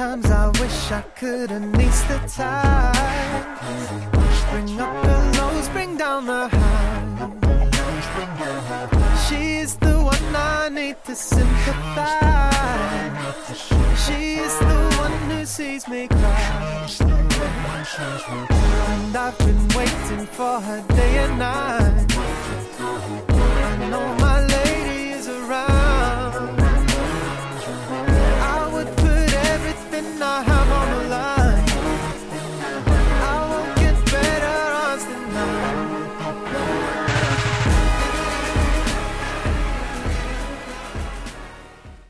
Sometimes I wish I could unleash the tide, bring up the lows, bring down the highs. She's the one I need to sympathize. She's the one who sees me cry. And I've been waiting for her day and night. I know my lady